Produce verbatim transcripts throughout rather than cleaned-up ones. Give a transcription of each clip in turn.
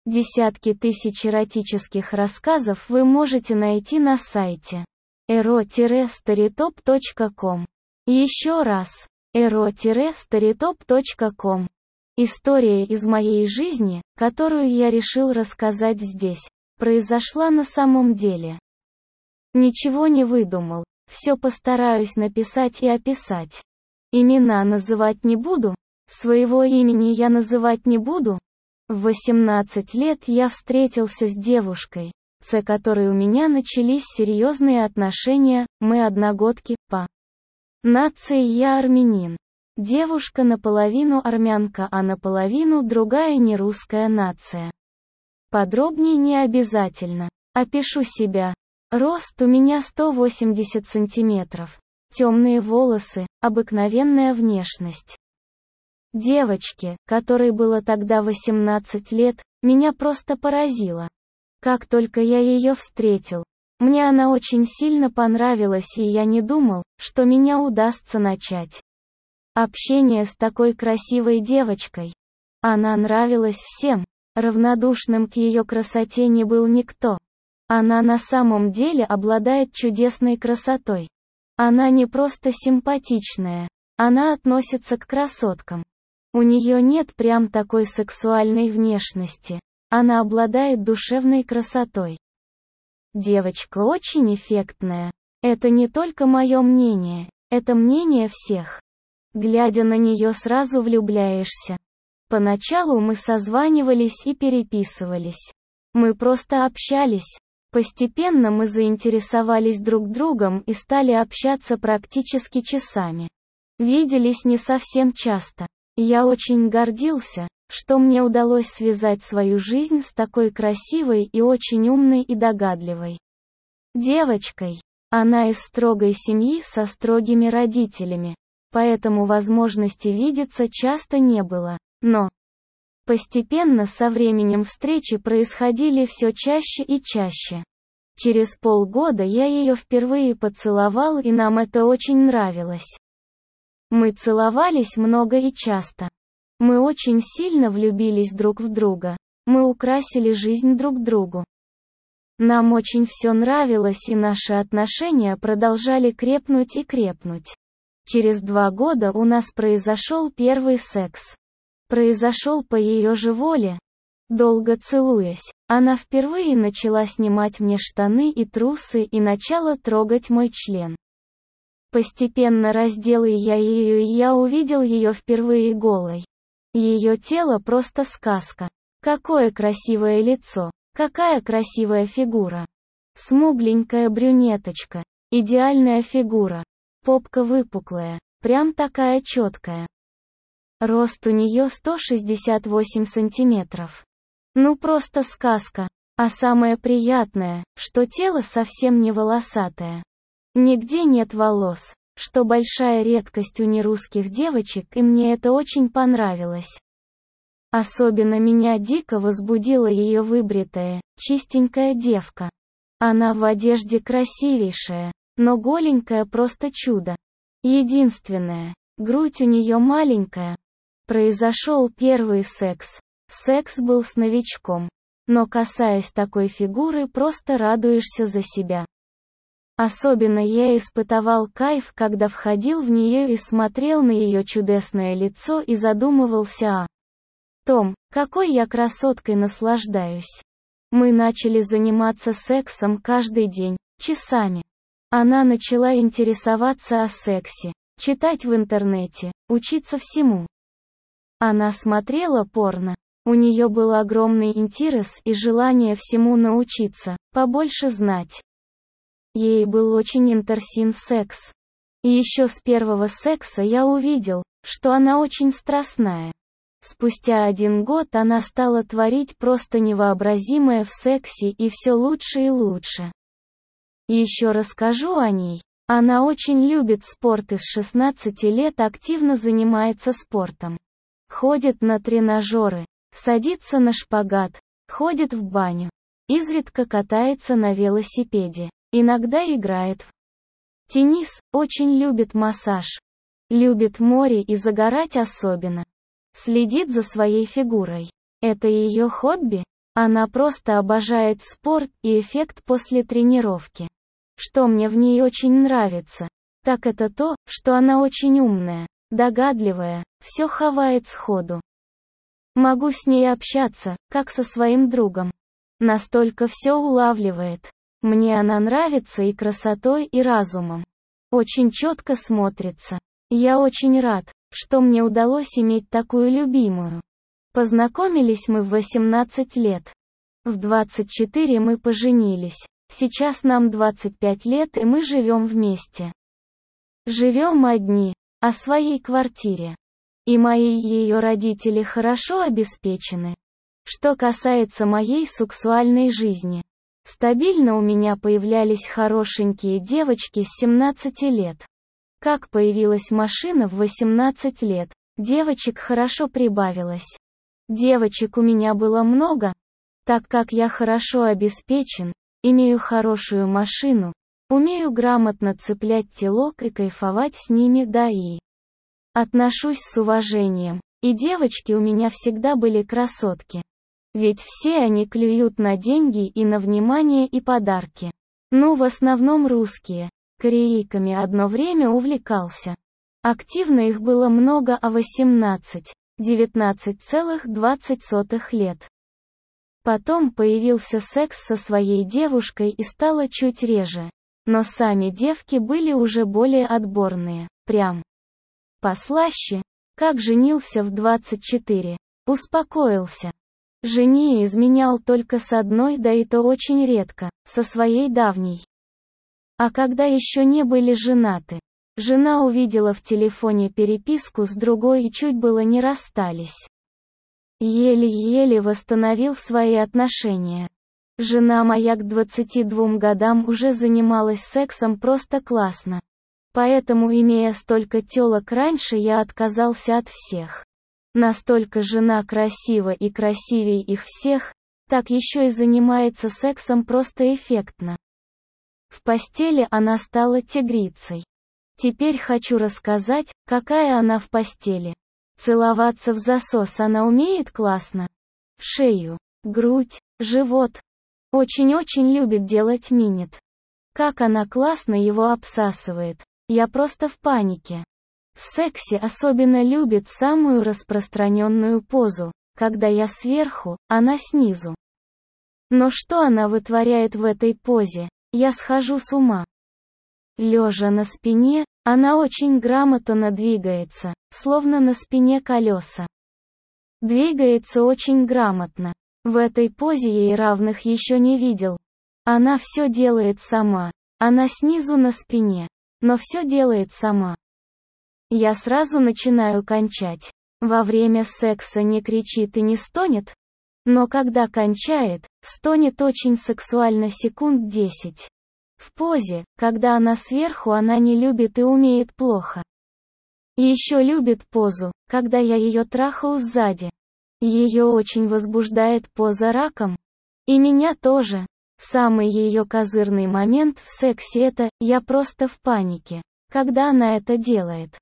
Десятки тысяч эротических рассказов вы можете найти на сайте эро старитоп точка ком. Еще раз, эро старитоп точка ком. История из моей жизни, которую я решил рассказать здесь, произошла на самом деле. Ничего не выдумал, все постараюсь написать и описать. Имена называть не буду, своего имени я называть не буду. В восемнадцать лет я встретился с девушкой, с которой у меня начались серьезные отношения, мы одногодки, по нации я армянин. Девушка наполовину армянка, а наполовину другая нерусская нация. Подробнее не обязательно. Опишу себя. Рост у меня сто восемьдесят сантиметров. Темные волосы, обыкновенная внешность. Девочке, которой было тогда восемнадцать лет, меня просто поразило. Как только я ее встретил, мне она очень сильно понравилась, и я не думал, что меня удастся начать общение с такой красивой девочкой. Она нравилась всем, равнодушным к ее красоте не был никто. Она на самом деле обладает чудесной красотой. Она не просто симпатичная, она относится к красоткам. У нее нет прям такой сексуальной внешности. Она обладает душевной красотой. Девочка очень эффектная. Это не только мое мнение, это мнение всех. Глядя на нее, сразу влюбляешься. Поначалу мы созванивались и переписывались. Мы просто общались. Постепенно мы заинтересовались друг другом и стали общаться практически часами. Виделись не совсем часто. Я очень гордился, что мне удалось связать свою жизнь с такой красивой и очень умной и догадливой девочкой. Она из строгой семьи со строгими родителями, поэтому возможности видеться часто не было, но постепенно со временем встречи происходили все чаще и чаще. Через полгода я ее впервые поцеловал, и нам это очень нравилось. Мы целовались много и часто. Мы очень сильно влюбились друг в друга. Мы украсили жизнь друг другу. Нам очень все нравилось, и наши отношения продолжали крепнуть и крепнуть. Через два года у нас произошел первый секс. Произошел по ее же воле. Долго целуясь, она впервые начала снимать мне штаны и трусы и начала трогать мой член. Постепенно разделая я ее, и я увидел ее впервые голой. Ее тело просто сказка. Какое красивое лицо, какая красивая фигура. Смугленькая брюнеточка, идеальная фигура. Попка выпуклая, прям такая четкая. Рост у нее сто шестьдесят восемь сантиметров. Ну просто сказка. А самое приятное, что тело совсем не волосатое. Нигде нет волос, что большая редкость у нерусских девочек, и мне это очень понравилось. Особенно меня дико возбудила ее выбритая, чистенькая девка. Она в одежде красивейшая, но голенькая просто чудо. Единственное, грудь у нее маленькая. Произошел первый секс. Секс был с новичком. Но касаясь такой фигуры, просто радуешься за себя. Особенно я испытывал кайф, когда входил в нее и смотрел на ее чудесное лицо и задумывался о том, какой я красоткой наслаждаюсь. Мы начали заниматься сексом каждый день, часами. Она начала интересоваться о сексе, читать в интернете, учиться всему. Она смотрела порно. У нее был огромный интерес и желание всему научиться, побольше знать. Ей был очень интересен секс. И еще с первого секса я увидел, что она очень страстная. Спустя один год она стала творить просто невообразимое в сексе, и все лучше и лучше. Еще расскажу о ней. Она очень любит спорт и с шестнадцати лет активно занимается спортом. Ходит на тренажеры, садится на шпагат, ходит в баню. Изредка катается на велосипеде. Иногда играет в теннис, очень любит массаж. Любит море и загорать особенно. Следит за своей фигурой. Это ее хобби? Она просто обожает спорт и эффект после тренировки. Что мне в ней очень нравится, так это то, что она очень умная, догадливая, все хавает сходу. Могу с ней общаться, как со своим другом. Настолько все улавливает. Мне она нравится и красотой, и разумом. Очень четко смотрится. Я очень рад, что мне удалось иметь такую любимую. Познакомились мы в восемнадцать лет. В двадцать четыре мы поженились. Сейчас нам двадцать пять лет, и мы живем вместе. Живем одни, о своей квартире. И мои ее родители хорошо обеспечены. Что касается моей сексуальной жизни, стабильно у меня появлялись хорошенькие девочки с семнадцати лет. Как появилась машина в восемнадцать лет, девочек хорошо прибавилось. Девочек у меня было много, так как я хорошо обеспечен, имею хорошую машину, умею грамотно цеплять телок и кайфовать с ними, да и отношусь с уважением. И девочки у меня всегда были красотки. Ведь все они клюют на деньги и на внимание и подарки. Ну, в основном русские. Корейками одно время увлекался. Активно их было много, а восемнадцать, девятнадцать целых двадцать сотых лет. Потом появился секс со своей девушкой и стало чуть реже. Но сами девки были уже более отборные, прям послаще. Как женился в двадцать четыре. Успокоился. Жене изменял только с одной, да и то очень редко, со своей давней. А когда еще не были женаты, жена увидела в телефоне переписку с другой и чуть было не расстались. Еле-еле восстановил свои отношения. Жена моя к двадцати двум годам уже занималась сексом просто классно. Поэтому, имея столько тёлок раньше, я отказался от всех. Настолько жена красива и красивее их всех, так еще и занимается сексом просто эффектно. В постели она стала тигрицей. Теперь хочу рассказать, какая она в постели. Целоваться в засос она умеет классно. Шею, грудь, живот. Очень-очень любит делать минет. Как она классно его обсасывает. Я просто в панике. В сексе особенно любит самую распространенную позу, когда я сверху, она снизу. Но что она вытворяет в этой позе, я схожу с ума. Лежа на спине, она очень грамотно двигается, словно на спине колеса. Двигается очень грамотно. В этой позе ей равных еще не видел. Она все делает сама. Она снизу на спине. Но все делает сама. Я сразу начинаю кончать. Во время секса не кричит и не стонет. Но когда кончает, стонет очень сексуально секунд десять. В позе, когда она сверху, она не любит и умеет плохо. И еще любит позу, когда я ее трахаю сзади. Ее очень возбуждает поза раком. И меня тоже. Самый ее козырный момент в сексе это «я просто в панике», когда она это делает.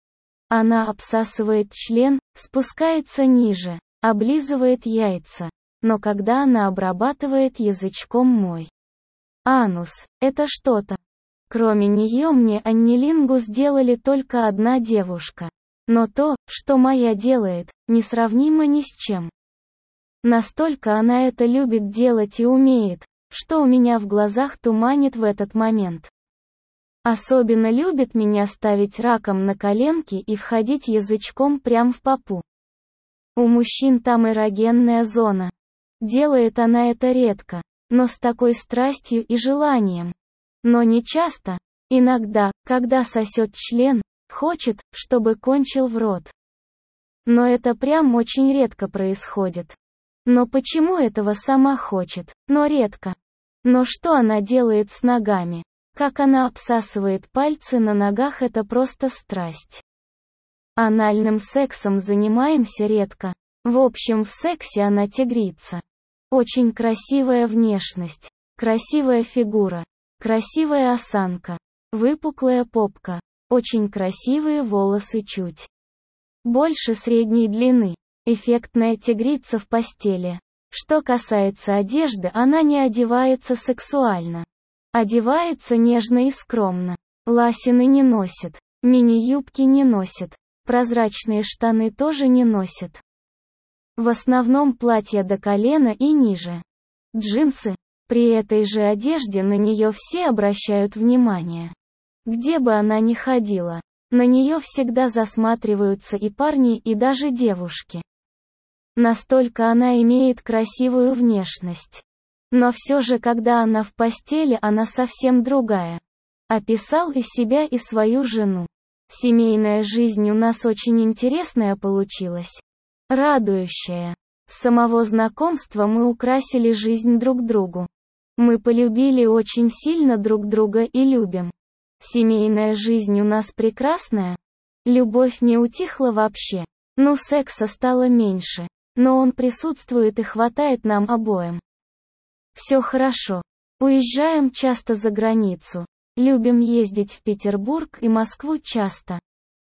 Она обсасывает член, спускается ниже, облизывает яйца. Но когда она обрабатывает язычком мой анус, это что-то. Кроме нее мне аннилингу сделали только одна девушка. Но то, что моя делает, несравнимо ни с чем. Настолько она это любит делать и умеет, что у меня в глазах туманит в этот момент. Особенно любит меня ставить раком на коленки и входить язычком прям в попу. У мужчин там эрогенная зона. Делает она это редко, но с такой страстью и желанием. Но не часто, иногда, когда сосет член, хочет, чтобы кончил в рот. Но это прям очень редко происходит. Но почему этого сама хочет, но редко? Но что она делает с ногами? Как она обсасывает пальцы на ногах, это просто страсть. Анальным сексом занимаемся редко. В общем, в сексе она тигрица. Очень красивая внешность, красивая фигура, красивая осанка, выпуклая попка, очень красивые волосы чуть больше средней длины. Эффектная тигрица в постели. Что касается одежды, она не одевается сексуально. Одевается нежно и скромно. Лосины не носит, мини-юбки не носит, прозрачные штаны тоже не носит. В основном платья до колена и ниже. Джинсы. При этой же одежде на нее все обращают внимание. Где бы она ни ходила, на нее всегда засматриваются и парни, и даже девушки. Настолько она имеет красивую внешность. Но все же, когда она в постели, она совсем другая. Описал и себя, и свою жену. Семейная жизнь у нас очень интересная получилась. Радующая. С самого знакомства мы украсили жизнь друг другу. Мы полюбили очень сильно друг друга и любим. Семейная жизнь у нас прекрасная. Любовь не утихла вообще. Ну, секса стало меньше. Но он присутствует и хватает нам обоим. Все хорошо. Уезжаем часто за границу. Любим ездить в Петербург и Москву часто.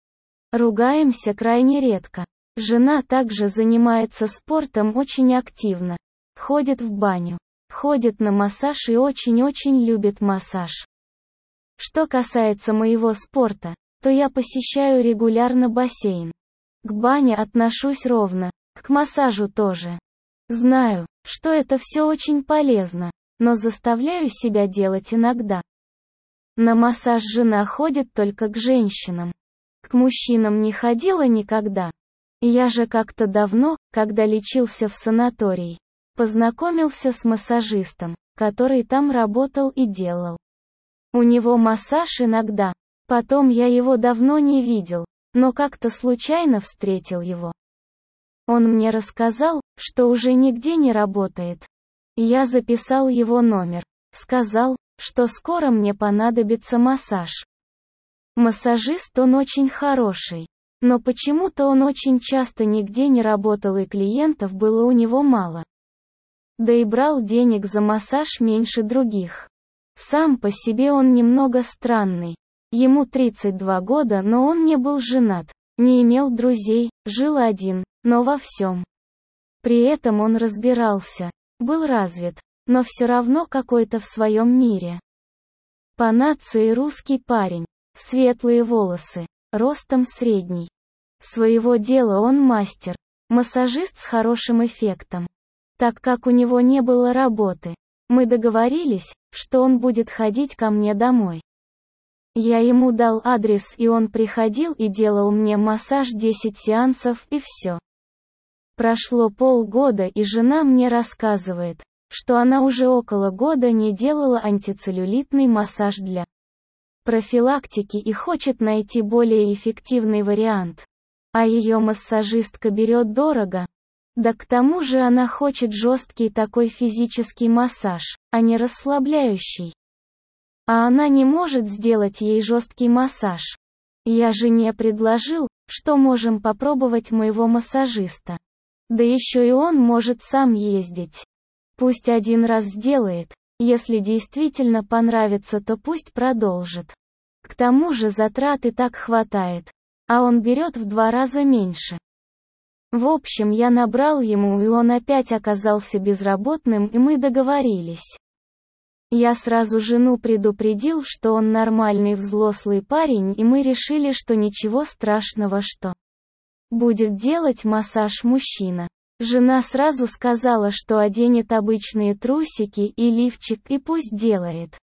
Ругаемся крайне редко. Жена также занимается спортом очень активно. Ходит в баню. Ходит на массаж и очень-очень любит массаж. Что касается моего спорта, то я посещаю регулярно бассейн. К бане отношусь ровно, к массажу тоже. Знаю, что это все очень полезно, но заставляю себя делать иногда. На массаж жена ходит только к женщинам. К мужчинам не ходила никогда. Я же как-то давно, когда лечился в санатории, познакомился с массажистом, который там работал и делал. У него массаж иногда. Потом я его давно не видел, но как-то случайно встретил его. Он мне рассказал, что уже нигде не работает. Я записал его номер. Сказал, что скоро мне понадобится массаж. Массажист он очень хороший. Но почему-то он очень часто нигде не работал и клиентов было у него мало. Да и брал денег за массаж меньше других. Сам по себе он немного странный. Ему тридцать два года, но он не был женат, не имел друзей, жил один, но во всем. При этом он разбирался, был развит, но все равно какой-то в своем мире. По нации русский парень, светлые волосы, ростом средний. Своего дела он мастер, массажист с хорошим эффектом. Так как у него не было работы, мы договорились, что он будет ходить ко мне домой. Я ему дал адрес, и он приходил и делал мне массаж десять сеансов и все. Прошло полгода, и жена мне рассказывает, что она уже около года не делала антицеллюлитный массаж для профилактики и хочет найти более эффективный вариант. А ее массажистка берет дорого. Да к тому же она хочет жесткий такой физический массаж, а не расслабляющий. А она не может сделать ей жесткий массаж. Я жене предложил, что можем попробовать моего массажиста. Да еще и он может сам ездить. Пусть один раз сделает, если действительно понравится, то пусть продолжит. К тому же затрат и так хватает, а он берет в два раза меньше. В общем, я набрал ему, и он опять оказался безработным, и мы договорились. Я сразу жену предупредил, что он нормальный взрослый парень, и мы решили, что ничего страшного, что будет делать массаж мужчина. Жена сразу сказала, что оденет обычные трусики и лифчик и пусть делает.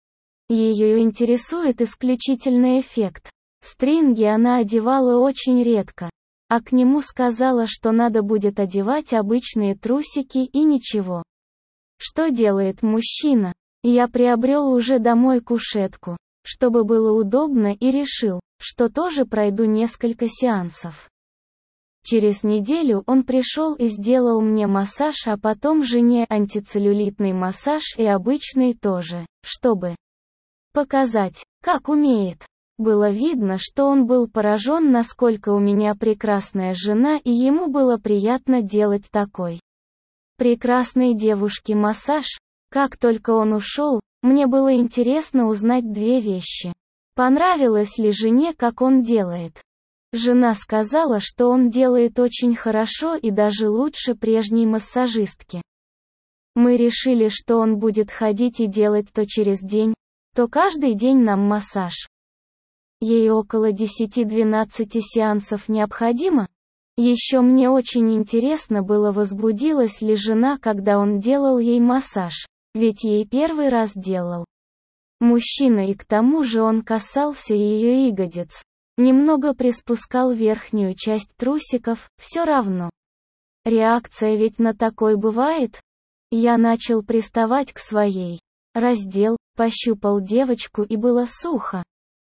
Ее интересует исключительно эффект. Стринги она одевала очень редко. А к нему сказала, что надо будет одевать обычные трусики и ничего. Что делает мужчина? Я приобрел уже домой кушетку, чтобы было удобно, и решил, что тоже пройду несколько сеансов. Через неделю он пришел и сделал мне массаж, а потом жене антицеллюлитный массаж и обычный тоже, чтобы показать, как умеет. Было видно, что он был поражен, насколько у меня прекрасная жена, и ему было приятно делать такой прекрасной девушке массаж. Как только он ушел, мне было интересно узнать две вещи. Понравилось ли жене, как он делает? Жена сказала, что он делает очень хорошо и даже лучше прежней массажистки. Мы решили, что он будет ходить и делать то через день, то каждый день нам массаж. Ей около десяти-двенадцати сеансов необходимо? Еще мне очень интересно было, возбудилась ли жена, когда он делал ей массаж, ведь ей первый раз делал мужчина, и к тому же он касался ее ягодиц. Немного приспускал верхнюю часть трусиков, все равно. Реакция ведь на такой бывает? Я начал приставать к своей. Раздел, пощупал девочку, и было сухо.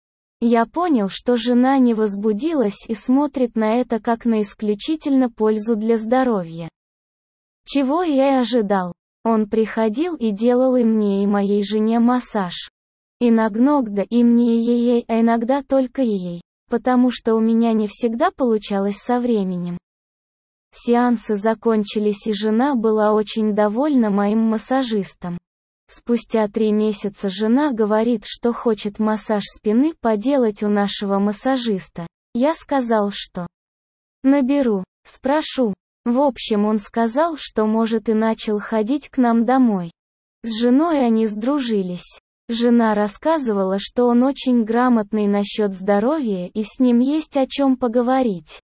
Я понял, что жена не возбудилась и смотрит на это как на исключительно пользу для здоровья. Чего я и ожидал. Он приходил и делал и мне, и моей жене массаж. Иногда и мне, и ей, а иногда только ей, потому что у меня не всегда получалось со временем. Сеансы закончились, и жена была очень довольна моим массажистом. Спустя три месяца жена говорит, что хочет массаж спины поделать у нашего массажиста. Я сказал, что наберу, спрошу. В общем, он сказал, что может, и начал ходить к нам домой. С женой они сдружились. Жена рассказывала, что он очень грамотный насчет здоровья и с ним есть о чем поговорить.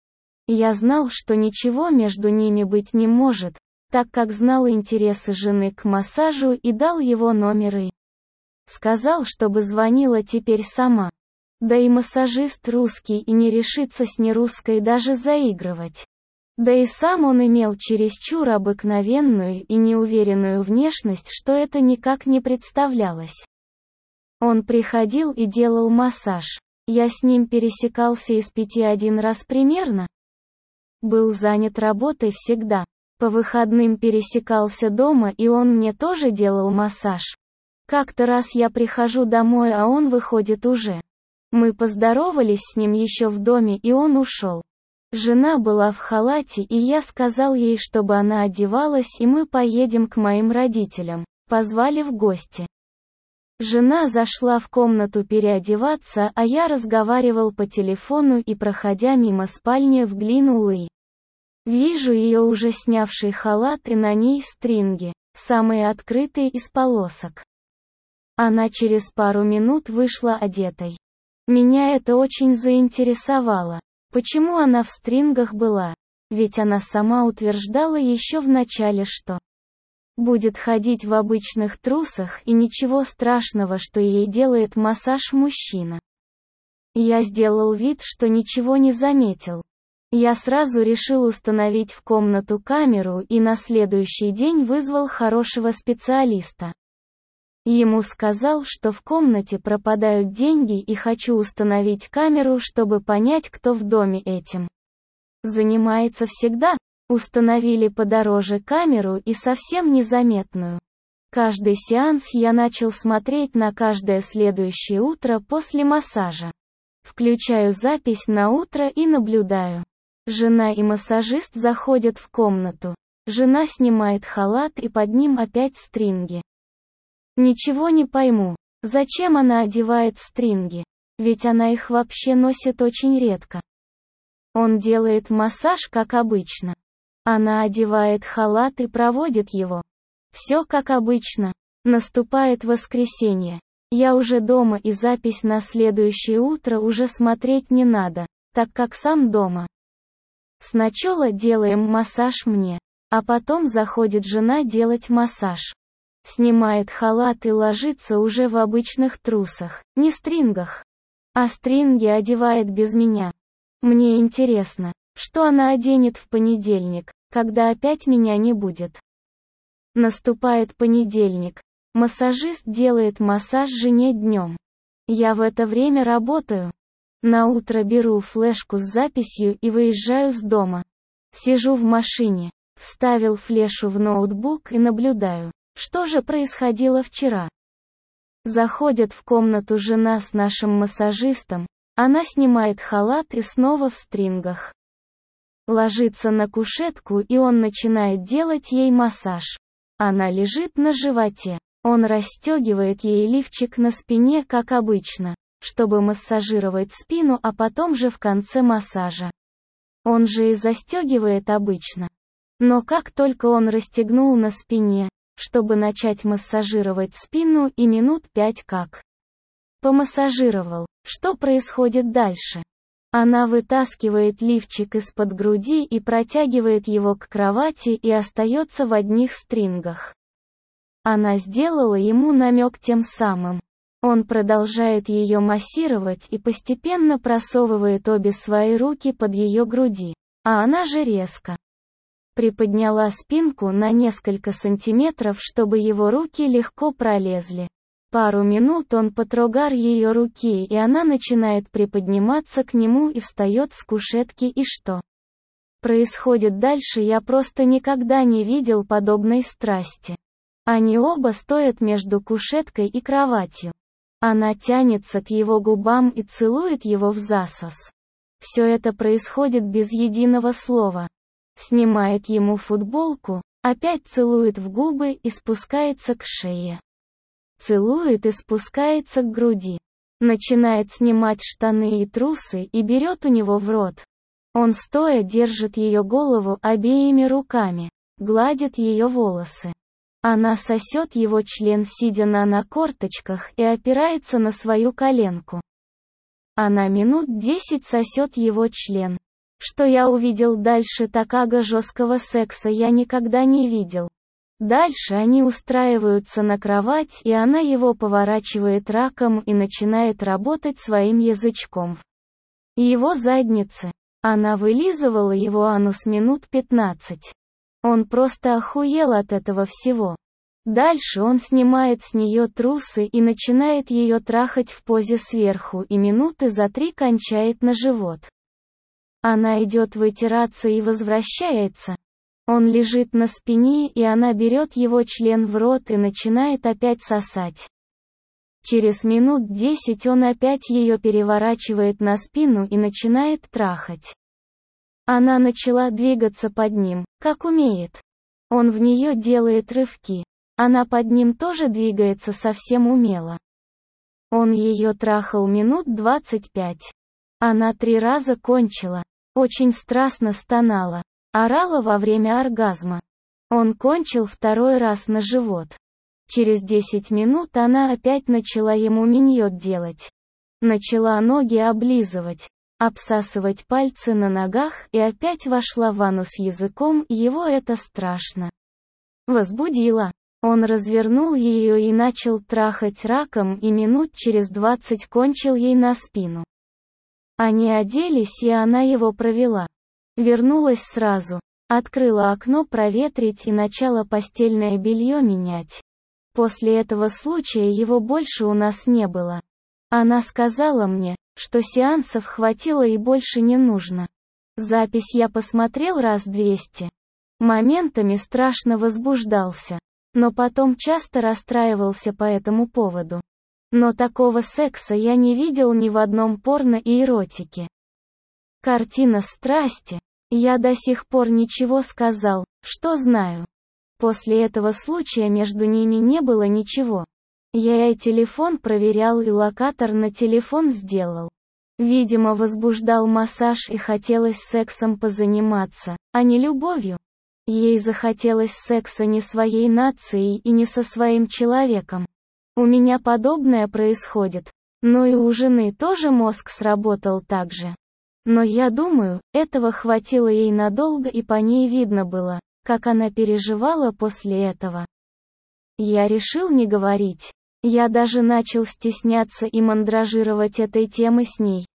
Я знал, что ничего между ними быть не может, так как знал интересы жены к массажу и дал его номер и сказал, чтобы звонила теперь сама. Да и массажист русский и не решится с нерусской даже заигрывать. Да и сам он имел чересчур обыкновенную и неуверенную внешность, что это никак не представлялось. Он приходил и делал массаж. Я с ним пересекался из пяти один раз примерно. Был занят работой всегда. По выходным пересекался дома, и он мне тоже делал массаж. Как-то раз я прихожу домой, а он выходит уже. Мы поздоровались с ним еще в доме, и он ушел. Жена была в халате, и я сказал ей, чтобы она одевалась, и мы поедем к моим родителям. Позвали в гости. Жена зашла в комнату переодеваться, а я разговаривал по телефону и, проходя мимо спальни, вглянул и вижу ее уже снявший халат, и на ней стринги, самые открытые из полосок. Она через пару минут вышла одетой. Меня это очень заинтересовало. Почему она в стрингах была? Ведь она сама утверждала еще в начале, что будет ходить в обычных трусах, и ничего страшного, что ей делает массаж мужчина. Я сделал вид, что ничего не заметил. Я сразу решил установить в комнату камеру и на следующий день вызвал хорошего специалиста. Ему сказал, что в комнате пропадают деньги, и хочу установить камеру, чтобы понять, кто в доме этим занимается всегда. Установили подороже камеру и совсем незаметную. Каждый сеанс я начал смотреть на каждое следующее утро после массажа. Включаю запись на утро и наблюдаю. Жена и массажист заходят в комнату. Жена снимает халат, и под ним опять стринги. Ничего не пойму, зачем она одевает стринги, ведь она их вообще носит очень редко. Он делает массаж как обычно. Она одевает халат и проводит его. Все как обычно. Наступает воскресенье. Я уже дома, и запись на следующее утро уже смотреть не надо, так как сам дома. Сначала делаем массаж мне, а потом заходит жена делать массаж. Снимает халат и ложится уже в обычных трусах, не стрингах. А стринги одевает без меня. Мне интересно, что она оденет в понедельник, когда опять меня не будет. Наступает понедельник. Массажист делает массаж жене днем. Я в это время работаю. На утро беру флешку с записью и выезжаю с дома. Сижу в машине, вставил флешу в ноутбук и наблюдаю, что же происходило вчера. Заходит в комнату жена с нашим массажистом, она снимает халат и снова в стрингах. Ложится на кушетку, и он начинает делать ей массаж. Она лежит на животе. Он расстегивает ей лифчик на спине, как обычно, чтобы массажировать спину, а потом же в конце массажа. Он же и застегивает обычно. Но как только он расстегнул на спине, чтобы начать массажировать спину, и минут пять как помассажировал, что происходит дальше? Она вытаскивает лифчик из-под груди и протягивает его к кровати и остается в одних стрингах. Она сделала ему намек тем самым. Он продолжает ее массировать и постепенно просовывает обе свои руки под ее груди, а она же резко приподняла спинку на несколько сантиметров, чтобы его руки легко пролезли. Пару минут он потрогал ее руки, и она начинает приподниматься к нему и встает с кушетки, и что происходит дальше, я просто никогда не видел подобной страсти. Они оба стоят между кушеткой и кроватью. Она тянется к его губам и целует его в засос. Все это происходит без единого слова. Снимает ему футболку, опять целует в губы и спускается к шее. Целует и спускается к груди. Начинает снимать штаны и трусы и берет у него в рот. Он стоя держит ее голову обеими руками, гладит ее волосы. Она сосет его член, сидя на на корточках, и опирается на свою коленку. Она минут десять сосет его член. Что я увидел дальше такого жесткого секса, я никогда не видел. Дальше они устраиваются на кровать, и она его поворачивает раком и начинает работать своим язычком в его заднице. Она вылизывала его анус минут пятнадцать. Он просто охуел от этого всего. Дальше он снимает с нее трусы и начинает ее трахать в позе сверху, и минуты за три кончает на живот. Она идет вытираться и возвращается. Он лежит на спине, и она берет его член в рот и начинает опять сосать. Через минут десять он опять ее переворачивает на спину и начинает трахать. Она начала двигаться под ним, как умеет. Он в нее делает рывки. Она под ним тоже двигается совсем умело. Он ее трахал минут двадцать пять. Она три раза кончила. Очень страстно стонала. Орала во время оргазма. Он кончил второй раз на живот. Через десять минут она опять начала ему миньот делать. Начала ноги облизывать, обсасывать пальцы на ногах и опять вошла в анус языком, и его это страшно возбудило. Он развернул ее и начал трахать раком, и минут через двадцать кончил ей на спину. Они оделись, и она его провела. Вернулась сразу, открыла окно проветрить и начала постельное белье менять. После этого случая его больше у нас не было. Она сказала мне, что сеансов хватило и больше не нужно. Запись я посмотрел раз двести. Моментами страшно возбуждался, но потом часто расстраивался по этому поводу. Но такого секса я не видел ни в одном порно и эротике. Картина страсти. Я до сих пор ничего сказал, что знаю. После этого случая между ними не было ничего. Я и телефон проверял, и локатор на телефон сделал. Видимо, возбуждал массаж и хотелось сексом позаниматься, а не любовью. Ей захотелось секса не своей нацией и не со своим человеком. У меня подобное происходит. Но и у жены тоже мозг сработал так же. Но я думаю, этого хватило ей надолго, и по ней видно было, как она переживала после этого. Я решил не говорить. Я даже начал стесняться и мандражировать этой темы с ней.